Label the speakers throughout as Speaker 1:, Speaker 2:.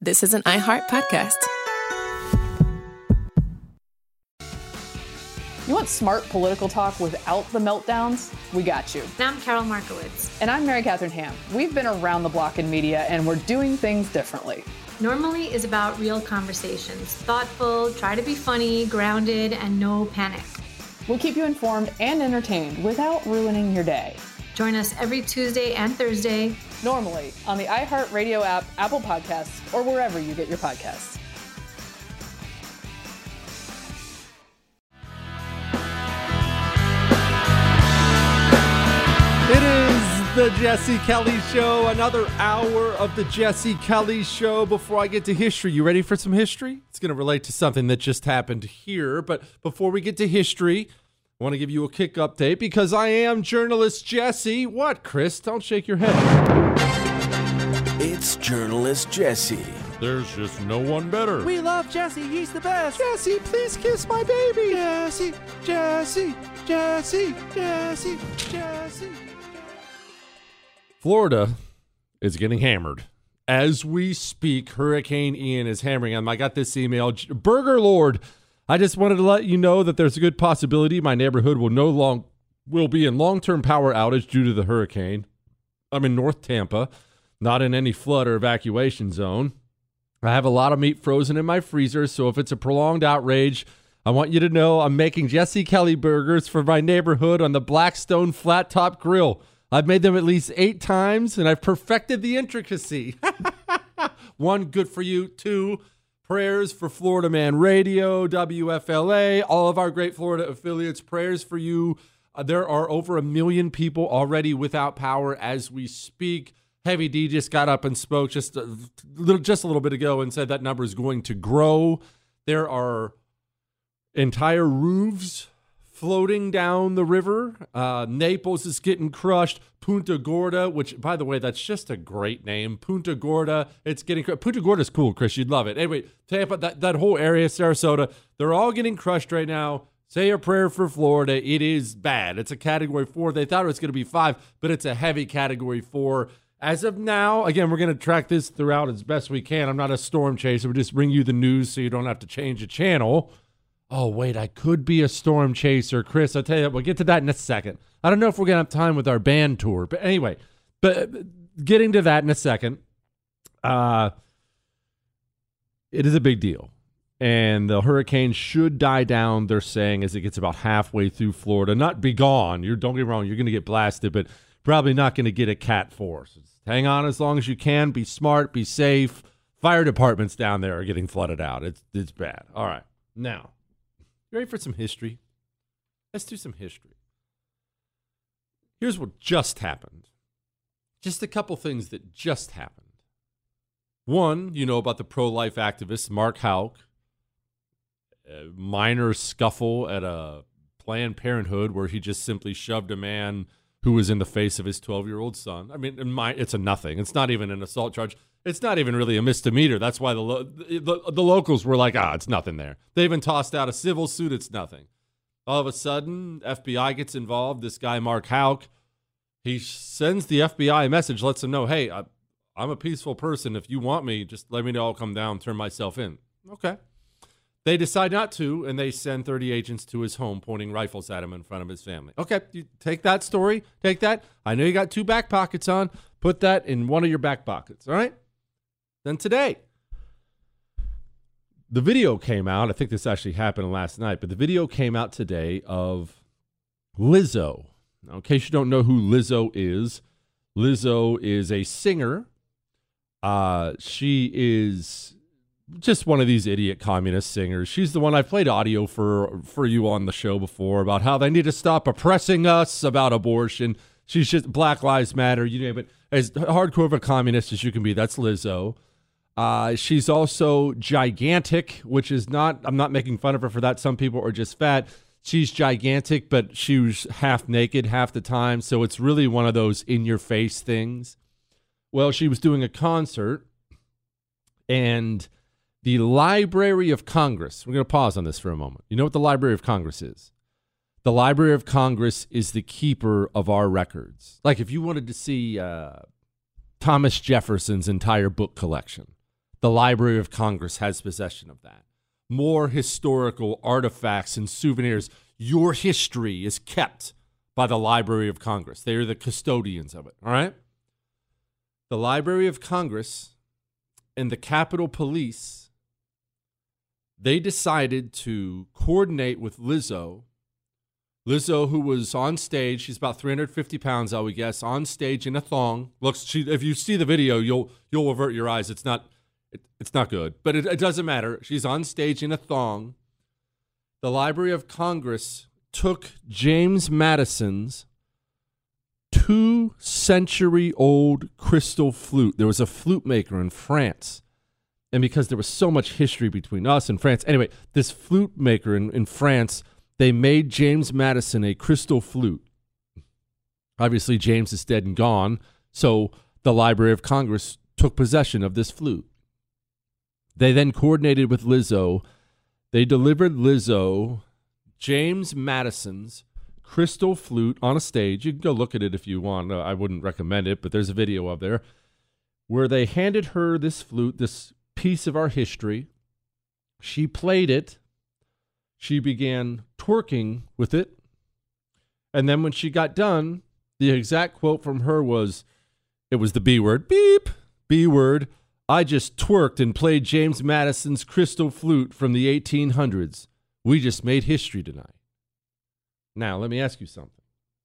Speaker 1: This is an iHeart podcast.
Speaker 2: You want smart political talk without the meltdowns? We got you.
Speaker 3: And I'm Carol Markowitz.
Speaker 2: And I'm Mary Catherine Ham. We've been around the block in media, and we're doing things differently.
Speaker 3: Normally is about real conversations. Thoughtful, try to be funny, grounded, and no panic.
Speaker 2: We'll keep you informed and entertained without ruining your day.
Speaker 3: Join us every Tuesday and Thursday.
Speaker 2: Normally on the iHeartRadio app, Apple Podcasts, or wherever you get your podcasts.
Speaker 4: It is the Jesse Kelly Show, another hour of the Jesse Kelly Show. Before I get to history, you ready for some history? It's going to relate to something that just happened here. But before we get to history, I want to give you a kick update because I am journalist Jesse. What, Chris? Don't shake your head.
Speaker 5: It's journalist Jesse.
Speaker 4: There's just no one better.
Speaker 5: We love Jesse. He's the best.
Speaker 4: Jesse, please kiss my baby.
Speaker 5: Jesse, Jesse, Jesse, Jesse, Jesse.
Speaker 4: Florida is getting hammered. As we speak, Hurricane Ian is hammering them. I got this email. Burger Lord, I just wanted to let you know that there's a good possibility my neighborhood will be in long-term power outage due to the hurricane. I'm in North Tampa, not in any flood or evacuation zone. I have a lot of meat frozen in my freezer, so if it's a prolonged outrage, I want you to know I'm making Jesse Kelly burgers for my neighborhood on the Blackstone Flat Top Grill. I've made them at least 8 times, and I've perfected the intricacy. 1, good for you. 2, prayers for Florida Man Radio, WFLA, all of our great Florida affiliates. Prayers for you. There are over 1 million people already without power as we speak. Heavy D just got up and spoke just a little bit ago and said that number is going to grow. There are entire roofs floating down the river. Naples is getting crushed. Punta Gorda, which, by the way, that's just a great name. Punta Gorda, it's getting crushed. Punta Gorda's cool, Chris. You'd love it. Anyway, Tampa, that whole area, Sarasota, they're all getting crushed right now. Say a prayer for Florida. It is bad. It's a Category 4. They thought it was going to be 5, but it's a heavy Category 4. As of now, again, we're going to track this throughout as best we can. I'm not a storm chaser. We just bring you the news so you don't have to change the channel. Oh, wait, I could be a storm chaser. Chris, I'll tell you, we'll get to that in a second. I don't know if we're going to have time with our band tour. But anyway, getting to that in a second, it is a big deal. And the hurricane should die down, they're saying, as it gets about halfway through Florida. Not be gone. Don't get me wrong, you're going to get blasted, but probably not going to get a Cat 4. So hang on as long as you can. Be smart. Be safe. Fire departments down there are getting flooded out. It's bad. All right. Now, you ready for some history? Let's do some history. Here's what just happened. Just a couple things that just happened. One, you know about the pro-life activist Mark Houck. A minor scuffle at a Planned Parenthood where he just simply shoved a man who was in the face of his 12-year-old son. I mean, it's a nothing. It's not even an assault charge. It's not even really a misdemeanor. That's why the locals were like, it's nothing there. They even tossed out a civil suit. It's nothing. All of a sudden, FBI gets involved. This guy, Mark Houck, he sends the FBI a message, lets them know, hey, I'm a peaceful person. If you want me, just let me know. I'll come down, turn myself in. Okay. They decide not to, and they send 30 agents to his home pointing rifles at him in front of his family. Okay, you take that story, take that. I know you got 2 back pockets on. Put that in one of your back pockets, all right? Then today, the video came out. I think this actually happened last night, but the video came out today of Lizzo. Now, in case you don't know who Lizzo is a singer. She is just one of these idiot communist singers. She's the one I played audio for you on the show before about how they need to stop oppressing us about abortion. She's just Black Lives Matter, you name it. As hardcore of a communist as you can be, that's Lizzo. She's also gigantic, which is not, I'm not making fun of her for that. Some people are just fat. She's gigantic, but she was half naked half the time. So it's really one of those in your face things. Well, she was doing a concert and the Library of Congress, we're going to pause on this for a moment. You know what the Library of Congress is? The Library of Congress is the keeper of our records. Like if you wanted to see Thomas Jefferson's entire book collection, The Library of Congress has possession of that. More historical artifacts and souvenirs. Your history is kept by the Library of Congress. They are the custodians of it, all right? The Library of Congress and the Capitol Police, they decided to coordinate with Lizzo. Lizzo, who was on stage, she's about 350 pounds, I would guess, on stage in a thong. Looks, if you see the video, you'll avert your eyes. It's not good, but it doesn't matter. She's on stage in a thong. The Library of Congress took James Madison's 2-century-old crystal flute. There was a flute maker in France. And because there was so much history between us and France, anyway, this flute maker in France, they made James Madison a crystal flute. Obviously, James is dead and gone, so the Library of Congress took possession of this flute. They then coordinated with Lizzo. They delivered Lizzo James Madison's crystal flute on a stage. You can go look at it if you want. I wouldn't recommend it, but there's a video of there where they handed her this flute, this piece of our history. She played it. She began twerking with it. And then when she got done, the exact quote from her was, it was the B word, beep, B word. I just twerked and played James Madison's crystal flute from the 1800s. We just made history tonight. Now, let me ask you something.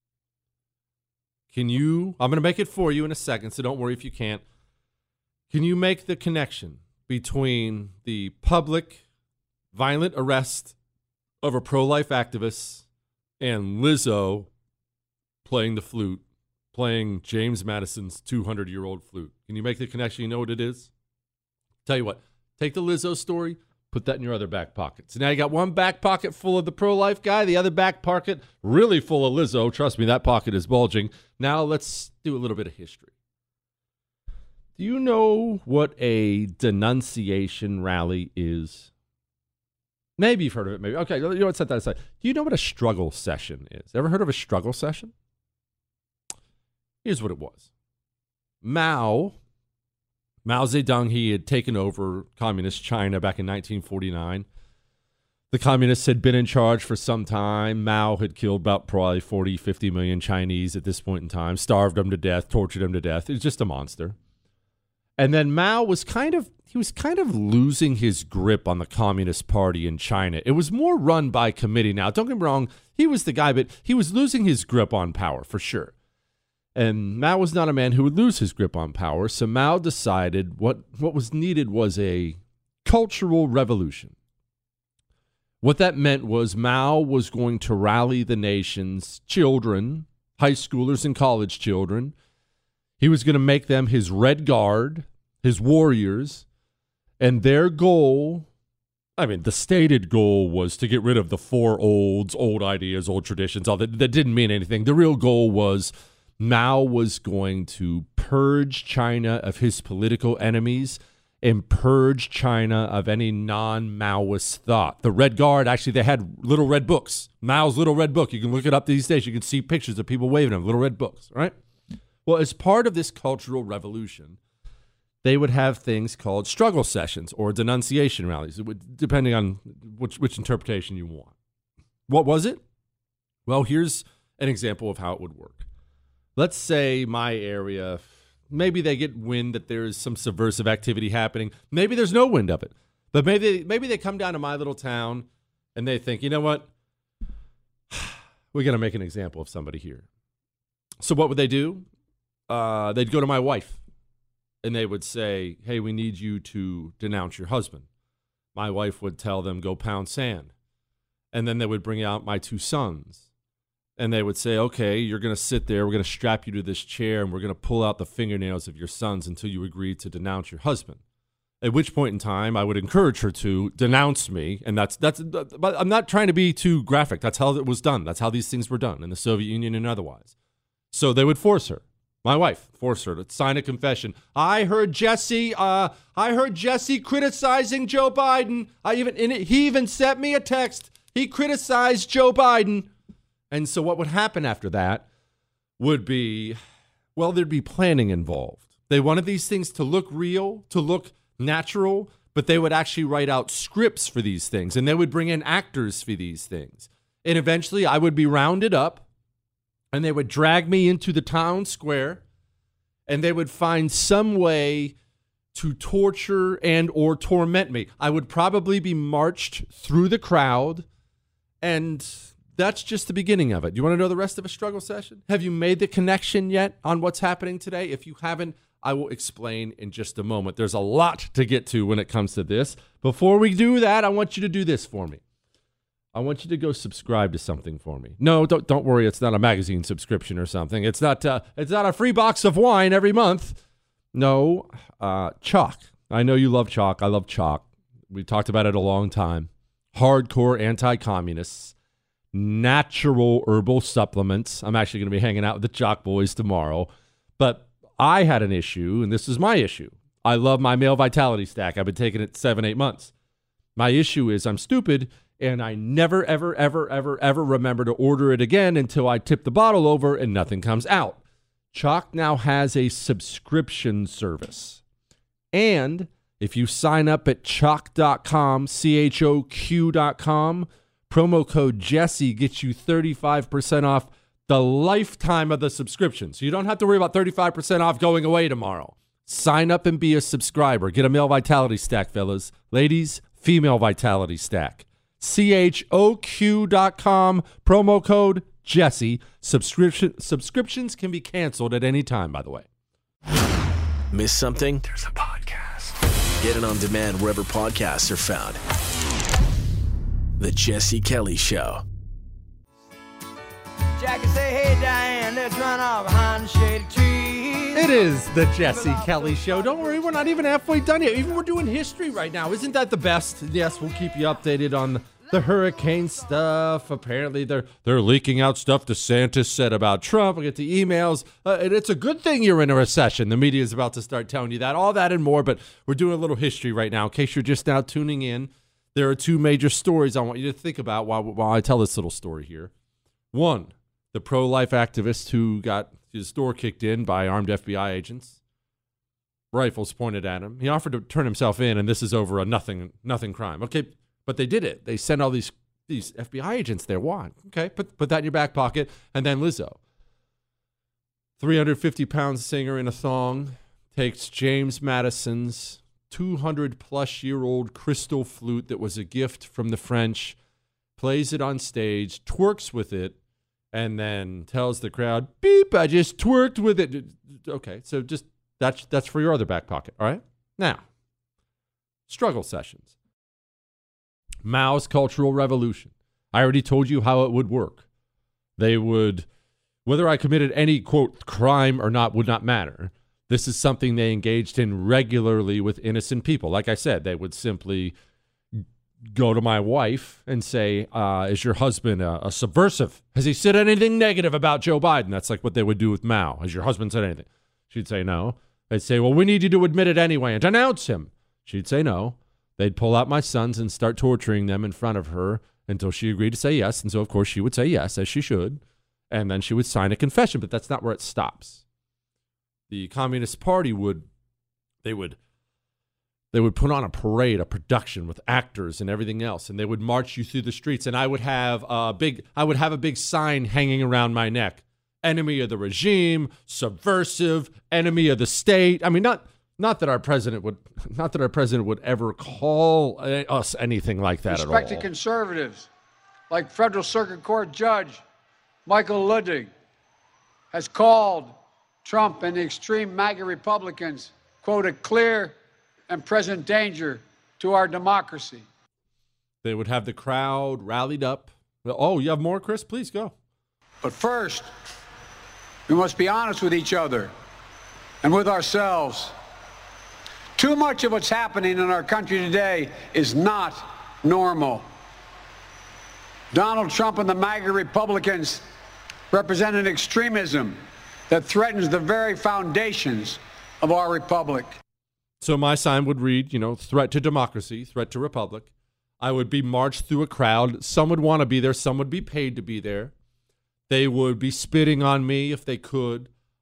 Speaker 4: I'm going to make it for you in a second, so don't worry if you can't. Can you make the connection between the public violent arrest of a pro-life activist and Lizzo playing the flute, playing James Madison's 200-year-old flute? Can you make the connection? You know what it is? Tell you what, take the Lizzo story, put that in your other back pocket. So now you got one back pocket full of the pro-life guy, the other back pocket really full of Lizzo. Trust me, that pocket is bulging. Now let's do a little bit of history. Do you know what a denunciation rally is? Maybe you've heard of it, maybe. Okay, you know what, set that aside. Do you know what a struggle session is? Ever heard of a struggle session? Here's what it was. Mao Zedong, he had taken over communist China back in 1949. The communists had been in charge for some time. Mao had killed about probably 40, 50 million Chinese at this point in time, starved them to death, tortured them to death. He was just a monster. And then Mao was kind of losing his grip on the Communist Party in China. It was more run by committee now. Don't get me wrong, he was the guy, but he was losing his grip on power for sure. And Mao was not a man who would lose his grip on power, so Mao decided what was needed was a cultural revolution. What that meant was Mao was going to rally the nation's children, high schoolers and college children. He was going to make them his Red Guard, his warriors, and their goal, the stated goal was to get rid of the four olds, old ideas, old traditions, all that didn't mean anything. The real goal was Mao was going to purge China of his political enemies and purge China of any non-Maoist thought. The Red Guard, actually, they had little red books. Mao's little red book. You can look it up these days. You can see pictures of people waving them, little red books, right? Well, as part of this cultural revolution, they would have things called struggle sessions or denunciation rallies, depending on which interpretation you want. What was it? Well, here's an example of how it would work. Let's say my area, maybe they get wind that there's some subversive activity happening. Maybe there's no wind of it. But maybe they come down to my little town and they think, you know what? We're going to make an example of somebody here. So what would they do? They'd go to my wife and they would say, hey, we need you to denounce your husband. My wife would tell them, go pound sand. And then they would bring out my two sons. And they would say, okay, you're going to sit there. We're going to strap you to this chair, and we're going to pull out the fingernails of your sons until you agree to denounce your husband. At which point in time, I would encourage her to denounce me. And that's. But I'm not trying to be too graphic. That's how it was done. That's how these things were done in the Soviet Union and otherwise. So they would force her, my wife, force her to sign a confession. I heard Jesse criticizing Joe Biden. He even sent me a text. He criticized Joe Biden. And so what would happen after that would be, well, there'd be planning involved. They wanted these things to look real, to look natural, but they would actually write out scripts for these things, and they would bring in actors for these things. And eventually I would be rounded up, and they would drag me into the town square, and they would find some way to torture and or torment me. I would probably be marched through the crowd, and that's just the beginning of it. You want to know the rest of a struggle session? Have you made the connection yet on what's happening today? If you haven't, I will explain in just a moment. There's a lot to get to when it comes to this. Before we do that, I want you to do this for me. I want you to go subscribe to something for me. No, don't worry. It's not a magazine subscription or something. It's not a free box of wine every month. No, Choq. I know you love Choq. I love Choq. We've talked about it a long time. Hardcore anti-communists. Natural herbal supplements. I'm actually going to be hanging out with the Choq boys tomorrow. But I had an issue, and this is my issue. I love my male vitality stack. I've been taking it 7-8 months. My issue is I'm stupid, and I never, ever, ever, ever, ever remember to order it again until I tip the bottle over and nothing comes out. Choq now has a subscription service. And if you sign up at choq.com, CHOQ.com, promo code Jesse gets you 35% off the lifetime of the subscription. So you don't have to worry about 35% off going away tomorrow. Sign up and be a subscriber. Get a male vitality stack, fellas. Ladies, female vitality stack. CHOQ.com, promo code Jesse. Subscriptions can be canceled at any time, by the way.
Speaker 5: Miss something? There's a podcast. Get it on demand wherever podcasts are found. The Jesse Kelly Show.
Speaker 1: Jackie say, hey Diane, let's run off behind the shady trees.
Speaker 4: It is the Jesse Kelly Show. Don't worry, we're not even halfway done yet. Even we're doing history right now. Isn't that the best? Yes, we'll keep you updated on the hurricane stuff. Apparently, they're leaking out stuff DeSantis said about Trump. We'll get the emails. And it's a good thing you're in a recession. The media is about to start telling you that. All that and more, but we're doing a little history right now. In case you're just now tuning in, there are two major stories I want you to think about while I tell this little story here. One, the pro-life activist who got his door kicked in by armed FBI agents, rifles pointed at him. He offered to turn himself in, and this is over a nothing crime. Okay, but they did it. They sent all these FBI agents there. Why? Okay, put that in your back pocket. And then Lizzo, 350-pound singer in a thong, takes James Madison's 200-plus-year-old crystal flute that was a gift from the French, plays it on stage, twerks with it, and then tells the crowd, beep, I just twerked with it. Okay, so just that's for your other back pocket, all right? Now, struggle sessions. Mao's Cultural Revolution. I already told you how it would work. They would, whether I committed any, quote, crime or not would not matter. This is something they engaged in regularly with innocent people. Like I said, they would simply go to my wife and say, is your husband a subversive? Has he said anything negative about Joe Biden? That's like what they would do with Mao. Has your husband said anything? She'd say no. They'd say, well, we need you to admit it anyway and denounce him. She'd say no. They'd pull out my sons and start torturing them in front of her until she agreed to say yes. And so, of course, she would say yes, as she should. And then she would sign a confession, but that's not where it stops. The Communist Party would put on a parade, a production with actors and everything else, and they would march you through the streets. And I would have a big sign hanging around my neck: enemy of the regime, subversive, enemy of the state. I mean, not that our president would ever call us anything like that at all.
Speaker 6: Respected conservatives, like Federal Circuit Court Judge Michael Luttig, has called Trump and the extreme MAGA Republicans, quote, a clear and present danger to our democracy.
Speaker 4: They would have the crowd rallied up. Oh, you have more, Chris? Please go.
Speaker 6: But first, we must be honest with each other and with ourselves. Too much of what's happening in our country today is not normal. Donald Trump and the MAGA Republicans represent an extremism that threatens the very foundations of our republic.
Speaker 4: So my sign would read, threat to democracy, threat to republic. I would be marched through a crowd. Some would want to be there. Some would be paid to be there. They would be spitting on me if they could.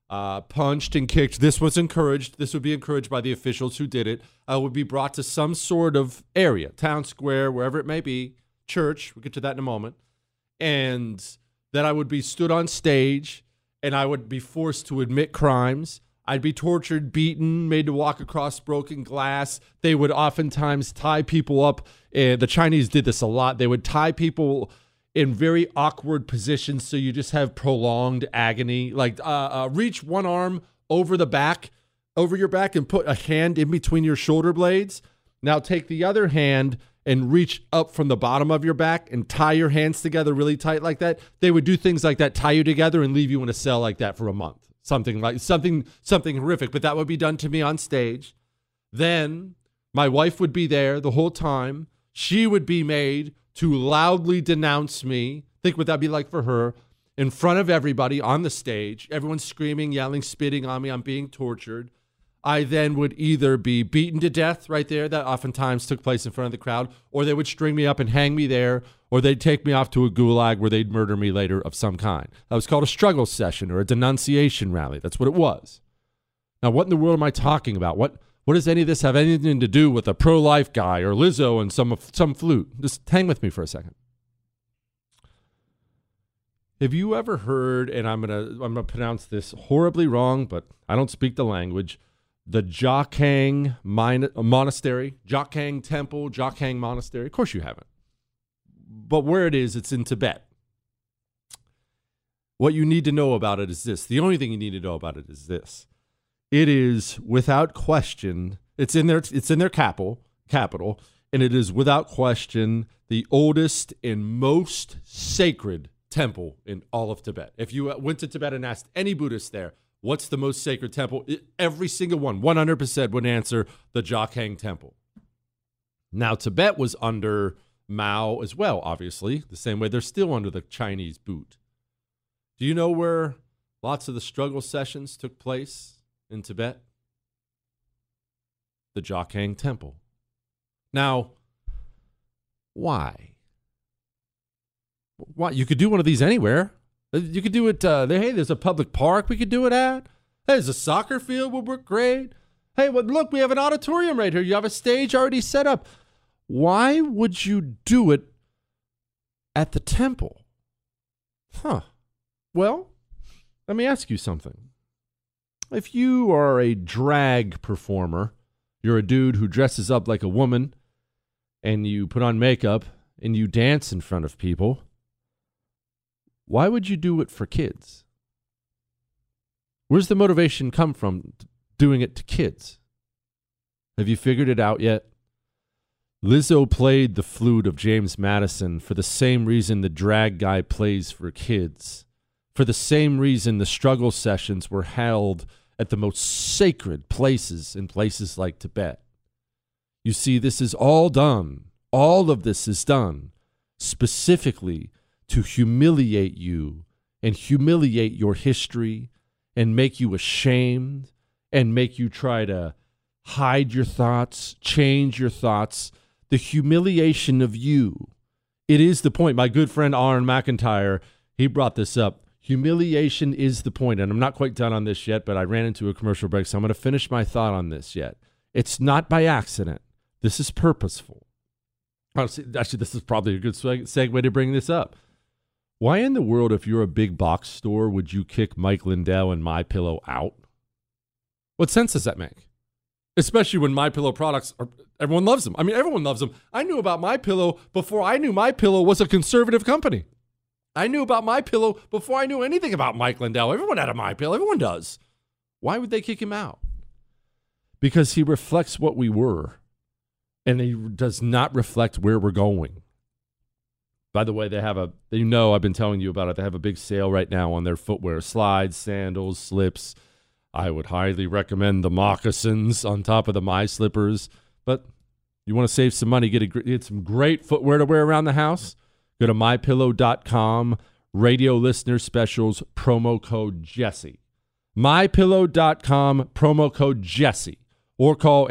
Speaker 4: punched and kicked. This was encouraged. This would be encouraged by the officials who did it. I would be brought to some sort of area, town square, wherever it may be, church. We'll get to that in a moment. And then I would be stood on stage, and I would be forced to admit crimes. I'd be tortured, beaten, made to walk across broken glass. They would oftentimes tie people up. The Chinese did this a lot. They would tie people in very awkward positions, so you just have prolonged agony. Like reach one arm over your back, and put a hand in between your shoulder blades. Now take the other hand and reach up from the bottom of your back and tie your hands together really tight like that. They would do things like that, tie you together and leave you in a cell like that for a month. Something horrific, but that would be done to me on stage. Then my wife would be there the whole time. She would be made to loudly denounce me. Think what that'd be like for her in front of everybody on the stage. Everyone's screaming, yelling, spitting on me. I'm being tortured. I then would either be beaten to death right there. That oftentimes took place in front of the crowd, or they would string me up and hang me there, or they'd take me off to a gulag where they'd murder me later of some kind. That was called a struggle session or a denunciation rally. That's what it was. Now, what in the world am I talking about? What does any of this have anything to do with a pro-life guy or Lizzo and some flute? Just hang with me for a second. Have you ever heard, and I'm gonna pronounce this horribly wrong, but I don't speak the language, the Jokhang Monastery, Jokhang Temple, Jokhang Monastery? Of course you haven't. But where it is, it's in Tibet. What you need to know about it is this. The only thing you need to know about it is this. It is without question, it's in their capital, and it is without question the oldest and most sacred temple in all of Tibet. If you went to Tibet and asked any Buddhist there, what's the most sacred temple? Every single one, 100% would answer the Jokhang Temple. Now, Tibet was under Mao as well, obviously, the same way they're still under the Chinese boot. Do you know where lots of the struggle sessions took place in Tibet? The Jokhang Temple. Now, why? Why? You could do one of these anywhere. You could do it, hey, there's a public park we could do it at. Hey, there's a soccer field would work great. Hey, well, look, we have an auditorium right here. You have a stage already set up. Why would you do it at the temple? Well, let me ask you something. If you are a drag performer, you're a dude who dresses up like a woman, and you put on makeup, and you dance in front of people, why would you do it for kids? Where's the motivation come from doing it to kids? Have you figured it out yet? Lizzo played the flute of James Madison for the same reason the drag guy plays for kids. For the same reason the struggle sessions were held at the most sacred places in places like Tibet. You see, this is all done. All of this is done specifically to humiliate you and humiliate your history and make you ashamed and make you try to hide your thoughts, change your thoughts. The humiliation of you. It is the point. My good friend Aaron McIntyre, he brought this up. Humiliation is the point. And I'm not quite done on this yet, but I ran into a commercial break, so I'm going to finish my thought on this yet. It's not by accident. This is purposeful. Actually, this is probably a good segue to bring this up. Why in the world, if you're a big box store, would you kick Mike Lindell and MyPillow out? What sense does that make? Especially when MyPillow products everyone loves them. I mean, everyone loves them. I knew about MyPillow before I knew MyPillow was a conservative company. I knew about MyPillow before I knew anything about Mike Lindell. Everyone had a MyPillow. Everyone does. Why would they kick him out? Because he reflects what we were, and he does not reflect where we're going. By the way, I've been telling you about it. They have a big sale right now on their footwear, slides, sandals, slips. I would highly recommend the moccasins on top of the My Slippers. But you want to save some money, get some great footwear to wear around the house? Go to MyPillow.com, radio listener specials, promo code Jesse. MyPillow.com, promo code Jesse. Or call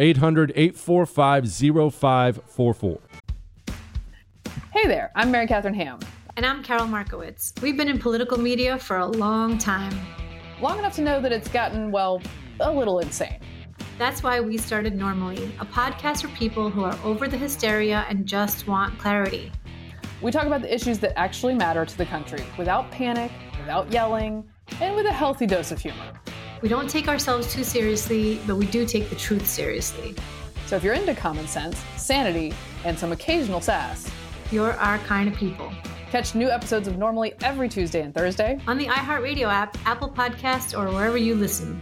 Speaker 4: 800-845-0544.
Speaker 2: Hey there, I'm Mary Catherine Ham.
Speaker 3: And I'm Carol Markowitz. We've been in political media for a long time.
Speaker 2: long enough to know that it's gotten, well, a little insane.
Speaker 3: That's why we started Normally, a podcast for people who are over the hysteria and just want clarity.
Speaker 2: We talk about the issues that actually matter to the country without panic, without yelling, and with a healthy dose of humor.
Speaker 3: We don't take ourselves too seriously, but we do take the truth seriously.
Speaker 2: So if you're into common sense, sanity, and some occasional sass,
Speaker 3: You're our kind of people.
Speaker 2: catch new episodes of Normally every Tuesday and Thursday.
Speaker 3: On the iHeartRadio app, Apple Podcasts, or wherever you listen.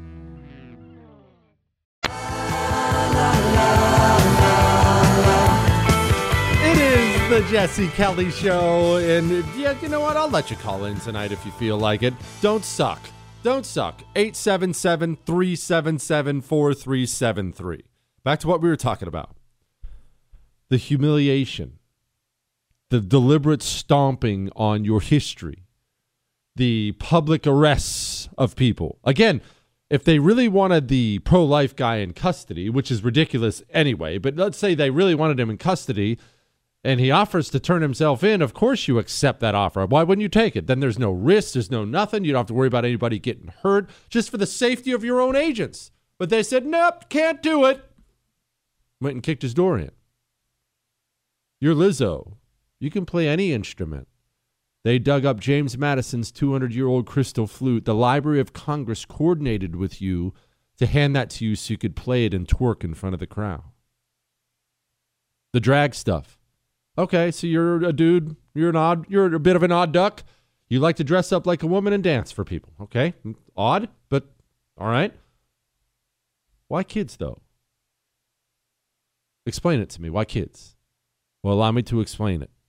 Speaker 4: It is the Jesse Kelly Show, and yeah, you know what? I'll let you call in tonight if you feel like it. Don't suck. Don't suck. 877-377-4373. Back to what we were talking about. The humiliation, the deliberate stomping on your history, the public arrests of people. Again, if they really wanted the pro-life guy in custody, which is ridiculous anyway, but let's say they really wanted him in custody and he offers to turn himself in, of course you accept that offer. Why wouldn't you take it? Then there's no risk, there's no nothing. You don't have to worry about anybody getting hurt, just for the safety of your own agents. But they said, nope, can't do it. Went and kicked his door in. You're Lizzo. You can play any instrument. They dug up James Madison's 200-year-old crystal flute. The Library of Congress coordinated with you to hand that to you so you could play it and twerk in front of the crowd. The drag stuff. Okay, so you're a dude. You're a bit of an odd duck. You like to dress up like a woman and dance for people. Okay, odd, but all right. Why kids, though? Explain it to me. Why kids? Well, allow me to explain it.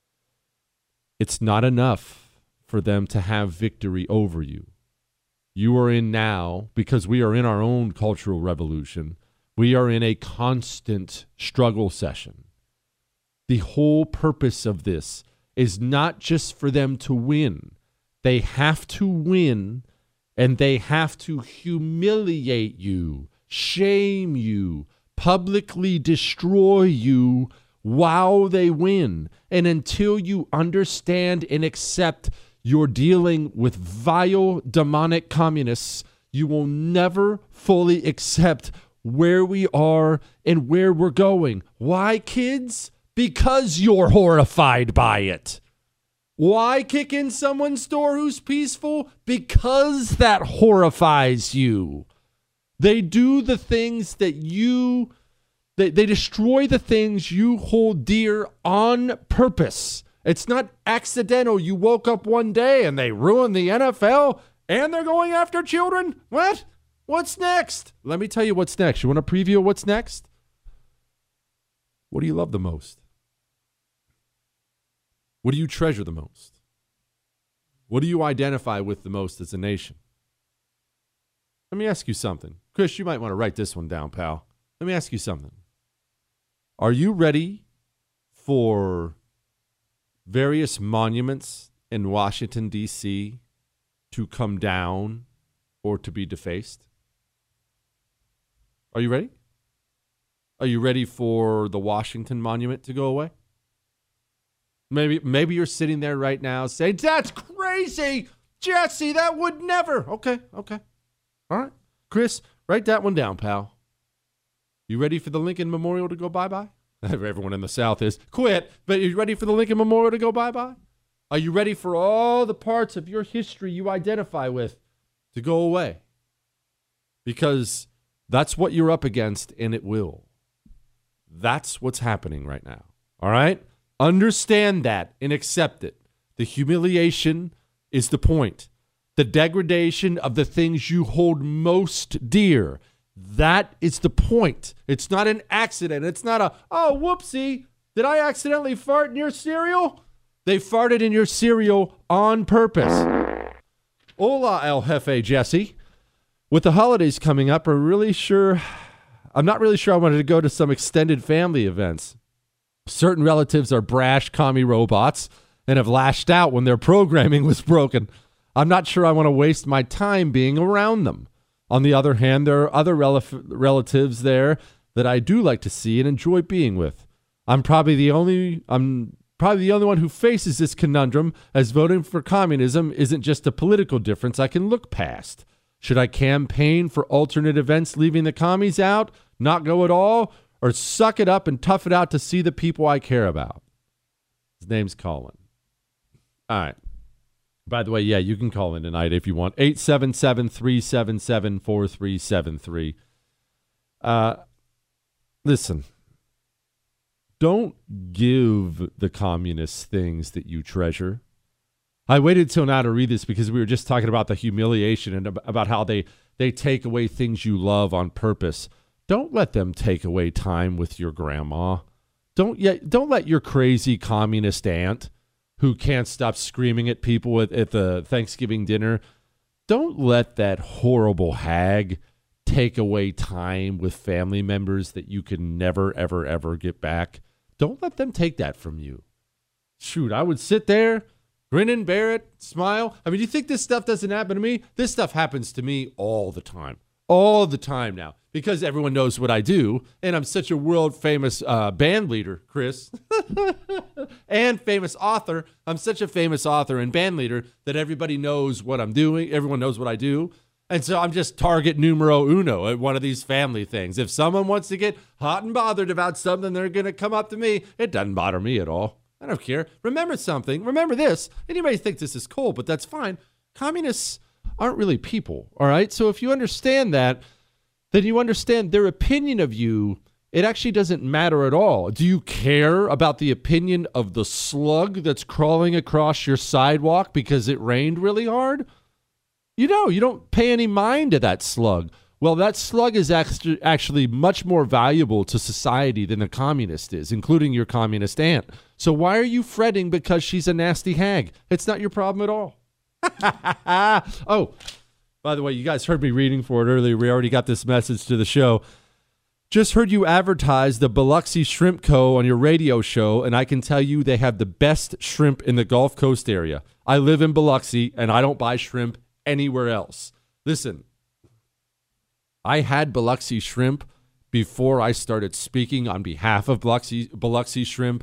Speaker 4: It's not enough for them to have victory over you. You are in now, because we are in our own cultural revolution, we are in a constant struggle session. The whole purpose of this is not just for them to win. They have to win, and they have to humiliate you, shame you, publicly destroy you while they win. And until you understand and accept you're dealing with vile, demonic communists, you will never fully accept where we are and where we're going. Why, kids? Because you're horrified by it. Why kick in someone's door who's peaceful? Because that horrifies you. They do the things that they destroy the things you hold dear on purpose. It's not accidental. You woke up one day and they ruined the NFL and they're going after children? What? What's next? Let me tell you what's next. You want a preview of what's next? What do you love the most? What do you treasure the most? What do you identify with the most as a nation? Let me ask you something. Chris, you might want to write this one down, pal. Let me ask you something. Are you ready for various monuments in Washington, D.C. to come down or to be defaced? Are you ready? Are you ready for the Washington Monument to go away? Maybe you're sitting there right now saying, that's crazy, Jesse, that would never. Okay. All right. Chris, write that one down, pal. You ready for the Lincoln Memorial to go bye-bye? Everyone in the South is. Quit. But are you ready for the Lincoln Memorial to go bye-bye? Are you ready for all the parts of your history you identify with to go away? Because that's what you're up against, and it will. That's what's happening right now. All right? Understand that and accept it. The humiliation is the point. The degradation of the things you hold most dear. That is the point. It's not an accident. It's not oh, whoopsie. Did I accidentally fart in your cereal? They farted in your cereal on purpose. Hola, El Jefe Jesse. With the holidays coming up, I'm not really sure I wanted to go to some extended family events. Certain relatives are brash commie robots and have lashed out when their programming was broken. I'm not sure I want to waste my time being around them. On the other hand, there are other relatives there that I do like to see and enjoy being with. I'm probably the only probably the only one who faces this conundrum, as voting for communism isn't just a political difference I can look past. Should I campaign for alternate events leaving the commies out, not go at all, or suck it up and tough it out to see the people I care about? His name's Colin. All right. By the way, yeah, you can call in tonight if you want. 877-377-4373. Listen, don't give the communists things that you treasure. I waited till now to read this because we were just talking about the humiliation and about how they take away things you love on purpose. Don't let them take away time with your grandma. Don't let your crazy communist aunt who can't stop screaming at people at the Thanksgiving dinner, don't let that horrible hag take away time with family members that you can never, ever, ever get back. Don't let them take that from you. Shoot, I would sit there, grin and bear it, smile. I mean, do you think this stuff doesn't happen to me? This stuff happens to me all the time. All the time now. Because everyone knows what I do, and I'm such a world-famous band leader, Chris, and famous author. I'm such a famous author and band leader that everybody knows what I'm doing. Everyone knows what I do. And so I'm just target numero uno at one of these family things. If someone wants to get hot and bothered about something, they're going to come up to me. It doesn't bother me at all. I don't care. Remember something. Remember this. Anybody think this is cool, but that's fine. Communists aren't really people, all right? So if you understand that, then you understand their opinion of you, it actually doesn't matter at all. Do you care about the opinion of the slug that's crawling across your sidewalk because it rained really hard? You don't pay any mind to that slug. Well, that slug is actually much more valuable to society than the communist is, including your communist aunt. So why are you fretting because she's a nasty hag? It's not your problem at all. Oh, by the way, you guys heard me reading for it earlier. We already got this message to the show. Just heard you advertise the Biloxi Shrimp Co. on your radio show, and I can tell you they have the best shrimp in the Gulf Coast area. I live in Biloxi, and I don't buy shrimp anywhere else. Listen, I had Biloxi Shrimp before I started speaking on behalf of Biloxi Shrimp.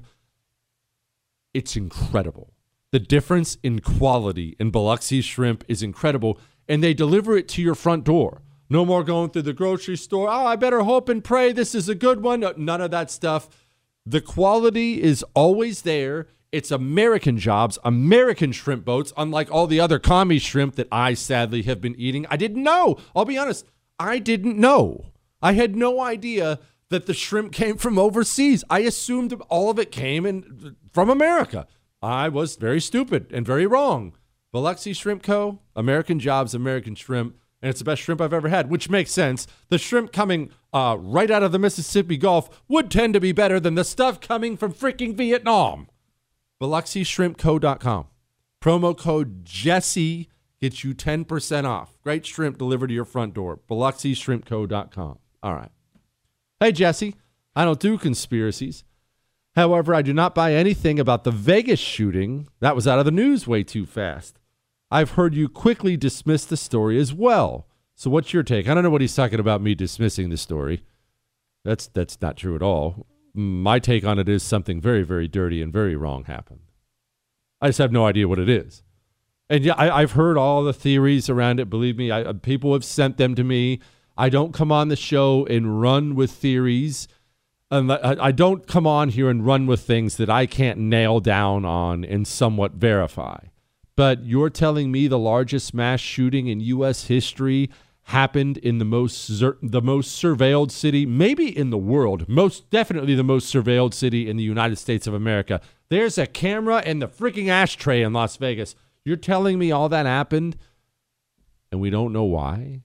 Speaker 4: It's incredible. The difference in quality in Biloxi Shrimp is incredible. And they deliver it to your front door. No more going through the grocery store. Oh, I better hope and pray this is a good one. None of that stuff. The quality is always there. It's American jobs, American shrimp boats, unlike all the other commie shrimp that I sadly have been eating. I didn't know. I'll be honest. I didn't know. I had no idea that the shrimp came from overseas. I assumed all of it came from America. I was very stupid and very wrong. Biloxi Shrimp Co., American jobs, American shrimp, and it's the best shrimp I've ever had, which makes sense. The shrimp coming right out of the Mississippi Gulf would tend to be better than the stuff coming from freaking Vietnam. BiloxiShrimpCo.com. Promo code Jesse gets you 10% off. Great shrimp delivered to your front door. BiloxiShrimpCo.com. All right. Hey, Jesse, I don't do conspiracies. However, I do not buy anything about the Vegas shooting. That was out of the news way too fast. I've heard you quickly dismiss the story as well. So what's your take? I don't know what he's talking about me dismissing the story. That's not true at all. My take on it is something very, very dirty and very wrong happened. I just have no idea what it is. And yeah, I've heard all the theories around it. Believe me, people have sent them to me. I don't come on the show and run with theories. I don't come on here and run with things that I can't nail down on and somewhat verify. But you're telling me the largest mass shooting in U.S. history happened in the most surveilled city, maybe in the world, most definitely the most surveilled city in the United States of America. There's a camera in the freaking ashtray in Las Vegas. You're telling me all that happened and we don't know why?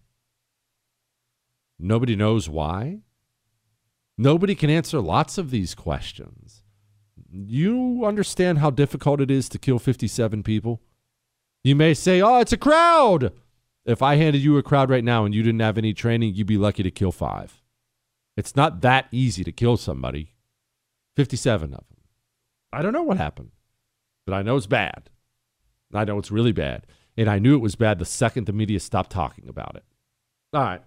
Speaker 4: Nobody knows why? Nobody can answer lots of these questions. You understand how difficult it is to kill 57 people? You may say, oh, it's a crowd. If I handed you a crowd right now and you didn't have any training, you'd be lucky to kill 5. It's not that easy to kill somebody. 57 of them. I don't know what happened, but I know it's bad. I know it's really bad. And I knew it was bad the second the media stopped talking about it. All right.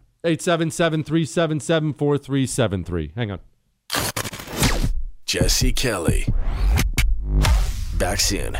Speaker 4: 877-377-4373. Hang on.
Speaker 5: Jesse Kelly. Back soon.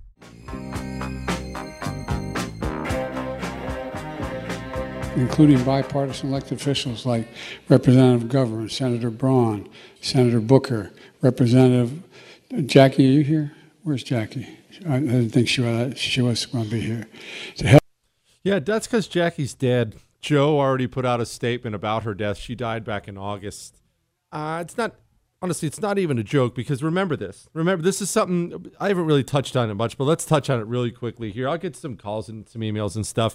Speaker 6: Including bipartisan elected officials like Representative Governor, Senator Braun, Senator Booker, Representative Jackie. Are you here? Where's Jackie? I didn't think she was going to be here.
Speaker 4: Yeah, that's because Jackie's dead. Joe already put out a statement about her death. She died back in August. It's not even a joke, because remember, this is something I haven't really touched on it much, but let's touch on it really quickly here. I'll get some calls and some emails and stuff.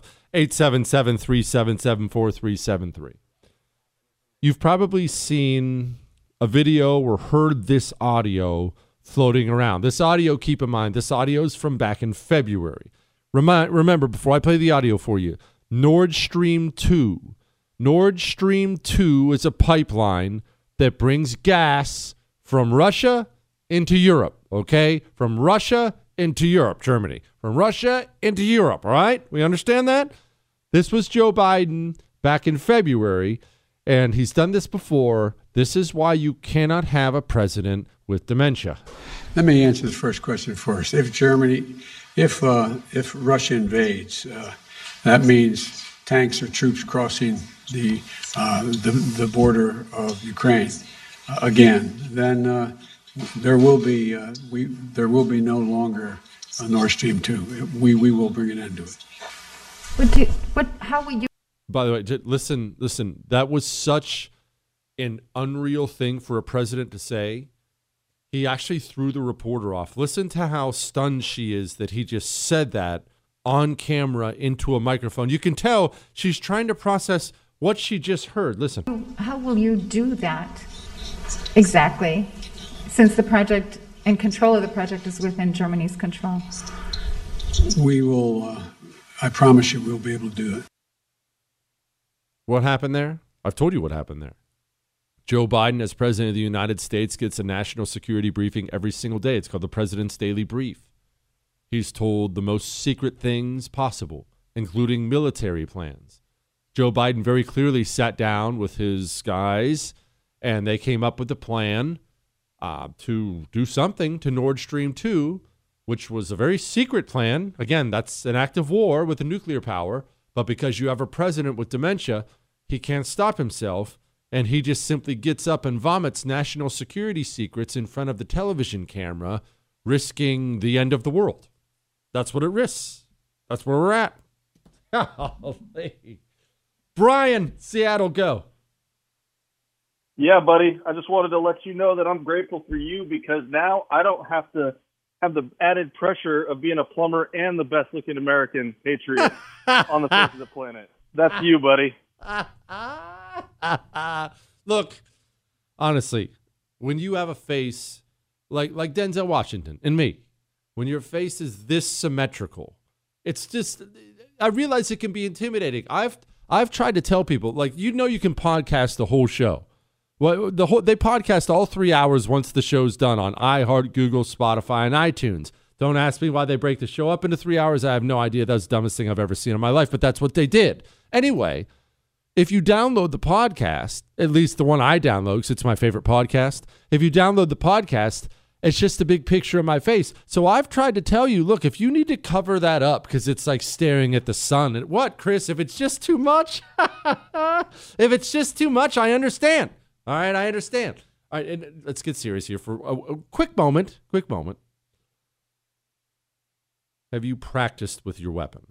Speaker 4: 877-377-4373. You've probably seen a video or heard this audio floating around. This audio, keep in mind, this audio is from back in February. Remember, before I play the audio for you, Nord Stream 2. Nord Stream 2 is a pipeline that brings gas from Russia into Europe, okay? From Russia into Europe, Germany. From Russia into Europe, all right? We understand that? This was Joe Biden back in February, and he's done this before. This is why you cannot have a president with dementia.
Speaker 6: Let me answer the first question first. If Russia invades, that means tanks or troops crossing the border of Ukraine again. Then there will be no longer a Nord Stream 2. We will bring an end to it.
Speaker 3: How will you?
Speaker 4: By the way, listen. That was such an unreal thing for a president to say. He actually threw the reporter off. Listen to how stunned she is that he just said that on camera into a microphone. You can tell she's trying to process what she just heard. Listen.
Speaker 7: How will you do that exactly, since the project and control of the project is within Germany's control?
Speaker 6: We will, I promise you, we'll be able to do it.
Speaker 4: What happened there? I've told you what happened there. Joe Biden, as president of the United States, gets a national security briefing every single day. It's called the President's Daily Brief. He's told the most secret things possible, including military plans. Joe Biden very clearly sat down with his guys, and they came up with a plan to do something to Nord Stream 2, which was a very secret plan. Again, that's an act of war with a nuclear power, but because you have a president with dementia, he can't stop himself, and he just simply gets up and vomits national security secrets in front of the television camera, risking the end of the world. That's what it risks. That's where we're at. Golly. Brian, Seattle, go.
Speaker 8: Yeah, buddy. I just wanted to let you know that I'm grateful for you, because now I don't have to have the added pressure of being a plumber and the best-looking American patriot on the face of the planet. That's you, buddy.
Speaker 4: Look, honestly, when you have a face like Denzel Washington and me, when your face is this symmetrical, it's just, I realize it can be intimidating. I've tried to tell people, you can podcast the whole show. Well, they podcast all 3 hours once the show's done on iHeart, Google, Spotify, and iTunes. Don't ask me why they break the show up into 3 hours. I have no idea. That's the dumbest thing I've ever seen in my life, but that's what they did. Anyway, if you download the podcast, at least the one I download, because it's my favorite podcast, if you download the podcast, it's just a big picture of my face. So I've tried to tell you, look, if you need to cover that up because it's like staring at the sun. And what, Chris? If it's just too much, if it's just too much, I understand. All right, I understand. All right, and let's get serious here for a quick moment. Quick moment. Have you practiced with your weapon?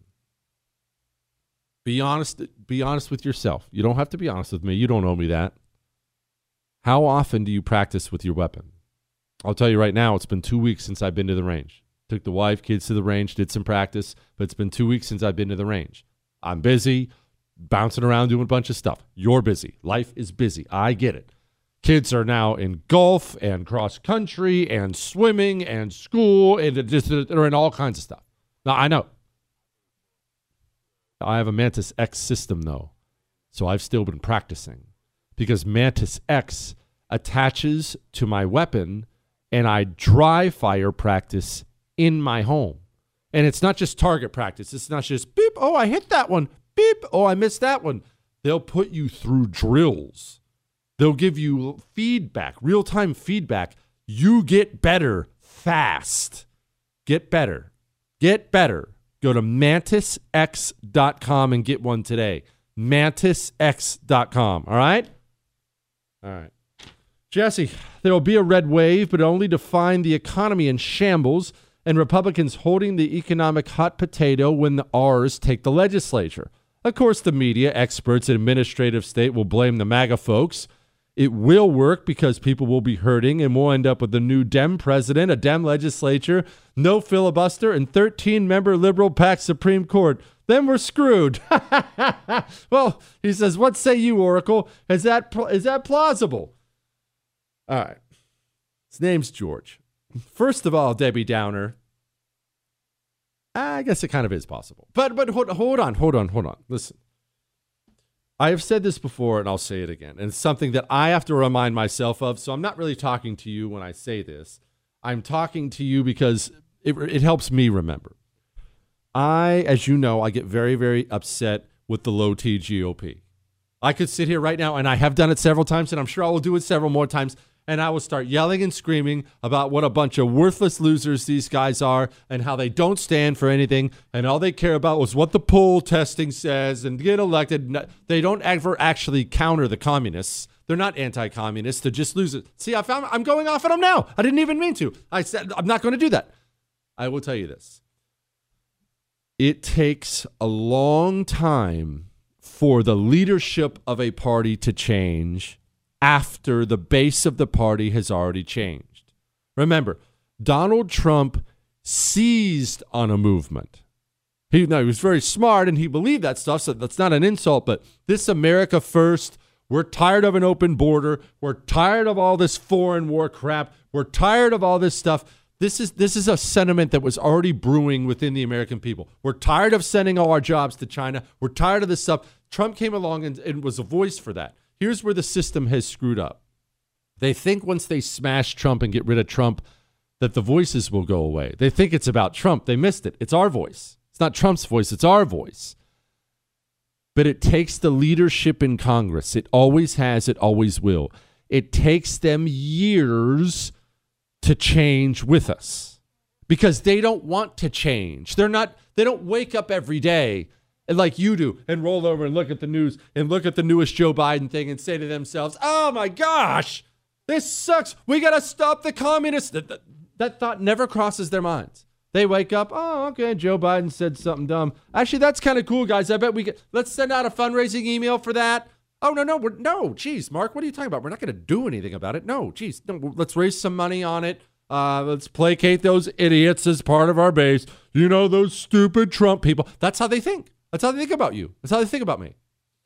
Speaker 4: Be honest with yourself. You don't have to be honest with me. You don't owe me that. How often do you practice with your weapon? I'll tell you right now, it's been 2 weeks since I've been to the range. Took the wife, kids to the range, did some practice, but it's been 2 weeks since I've been to the range. I'm busy, bouncing around doing a bunch of stuff. You're busy. Life is busy. I get it. Kids are now in golf and cross country and swimming and school, and they're in all kinds of stuff. Now, I know. I have a Mantis X system, though, so I've still been practicing because Mantis X attaches to my weapon, and I dry fire practice in my home. And it's not just target practice. It's not just, beep, oh, I hit that one. Beep, oh, I missed that one. They'll put you through drills. They'll give you feedback, real-time feedback. You get better fast. Get better. Get better. Go to MantisX.com and get one today. MantisX.com. All right? All right. Jesse, there will be a red wave, but only to find the economy in shambles and Republicans holding the economic hot potato when the R's take the legislature. Of course, the media, experts, and administrative state will blame the MAGA folks. It will work because people will be hurting, and we'll end up with a new Dem president, a Dem legislature, no filibuster, and 13-member liberal-packed Supreme Court. Then we're screwed. Well, he says, what say you, Oracle? Is that plausible? All right. His name's George. First of all, Debbie Downer, I guess it kind of is possible. But hold on. Listen. I have said this before, and I'll say it again. And it's something that I have to remind myself of, so I'm not really talking to you when I say this. I'm talking to you because it helps me remember. As you know, I get very, very upset with the low T GOP. I could sit here right now, and I have done it several times, and I'm sure I will do it several more times, and I will start yelling and screaming about what a bunch of worthless losers these guys are and how they don't stand for anything, and all they care about was what the poll testing says and get elected. They don't ever actually counter the communists. They're not anti-communists. They're just losers. See, I'm going off on them now. I didn't even mean to. I said I'm not going to do that. I will tell you this. It takes a long time for the leadership of a party to change after the base of the party has already changed. Remember, Donald Trump seized on a movement. He was very smart and he believed that stuff, so that's not an insult, but this America first, we're tired of an open border. We're tired of all this foreign war crap. We're tired of all this stuff. This is a sentiment that was already brewing within the American people. We're tired of sending all our jobs to China. We're tired of this stuff. Trump came along and was a voice for that. Here's where the system has screwed up. They think once they smash Trump and get rid of Trump that the voices will go away. They think it's about Trump. They missed it. It's our voice. It's not Trump's voice. It's our voice. But it takes the leadership in Congress. It always has. It always will. It takes them years to change with us because they don't want to change. They don't wake up every day and like you do and roll over and look at the news and look at the newest Joe Biden thing and say to themselves, oh my gosh, this sucks. We got to stop the communists. That thought never crosses their minds. They wake up, oh, okay, Joe Biden said something dumb. Actually, that's kind of cool, guys. I bet let's send out a fundraising email for that. Oh, no, geez, Mark, what are you talking about? We're not going to do anything about it. No, geez, no, let's raise some money on it. Let's placate those idiots as part of our base. You know, those stupid Trump people. That's how they think. That's how they think about you. That's how they think about me.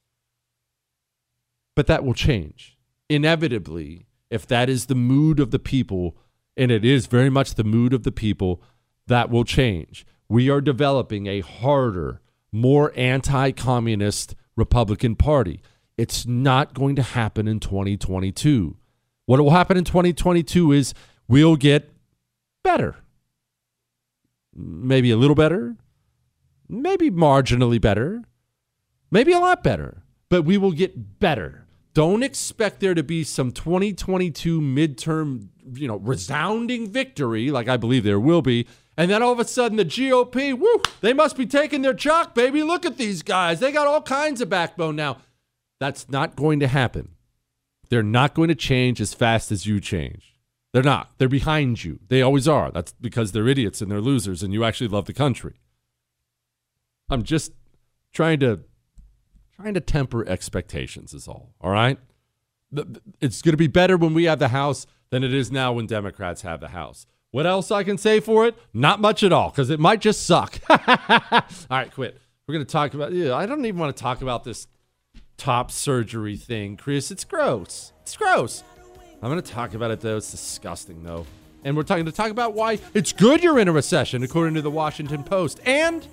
Speaker 4: But that will change. Inevitably, if that is the mood of the people, and it is very much the mood of the people, that will change. We are developing a harder, more anti-communist Republican Party. It's not going to happen in 2022. What will happen in 2022 is we'll get better. Maybe a little better. Maybe marginally better. Maybe a lot better. But we will get better. Don't expect there to be some 2022 midterm, resounding victory, like I believe there will be. And then all of a sudden the GOP, they must be taking their chalk, baby. Look at these guys. They got all kinds of backbone now. That's not going to happen. They're not going to change as fast as you change. They're not. They're behind you. They always are. That's because they're idiots and they're losers and you actually love the country. I'm just trying to temper expectations is all right? It's going to be better when we have the House than it is now when Democrats have the House. What else I can say for it? Not much at all, because it might just suck. All right, quit. We're going to talk about, I don't even want to talk about this top surgery thing, Chris. It's gross. It's gross. I'm going to talk about it, though. It's disgusting, though. And we're going to talk about why it's good you're in a recession, according to the Washington Post. And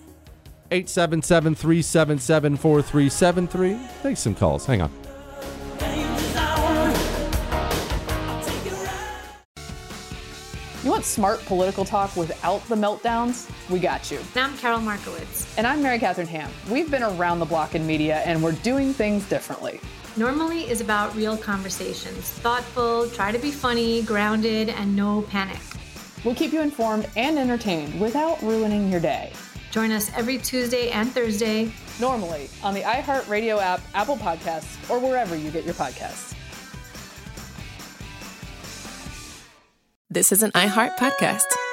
Speaker 4: 877-377-4373. Take some calls. Hang on.
Speaker 2: You want smart political talk without the meltdowns? We got you.
Speaker 3: And I'm Carol Markowitz.
Speaker 2: And I'm Mary Catherine Ham. We've been around the block in media, and we're doing things differently.
Speaker 3: Normally is about real conversations. Thoughtful, try to be funny, grounded, and no panic.
Speaker 2: We'll keep you informed and entertained without ruining your day.
Speaker 3: Join us every Tuesday and Thursday,
Speaker 2: Normally on the iHeartRadio app, Apple Podcasts, or wherever you get your podcasts.
Speaker 9: This is an iHeart podcast.